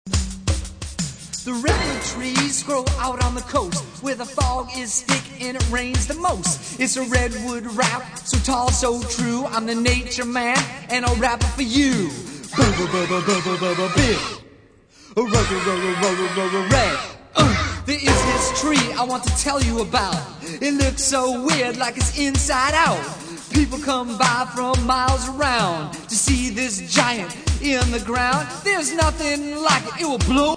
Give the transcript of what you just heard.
The redwood trees grow out on the coast, where the fog is thick and it rains the most. It's a redwood rap, so tall, so true. I'm the nature man, and I'll rap it for you. Red. There is this tree I want to tell you about. It looks so weird, like it's inside out. People come by from miles around to see this giant in the ground. There's nothing like it, it will blow